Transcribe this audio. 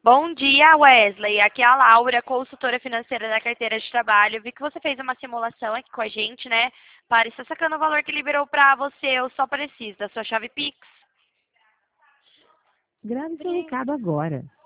Bom dia, Wesley. Aqui é a Laura, consultora financeira da carteira de trabalho. Vi que você fez uma simulação aqui com a gente, né? Para estar sacando o valor que liberou para você, eu só preciso da sua chave Pix. Grave seu recado agora.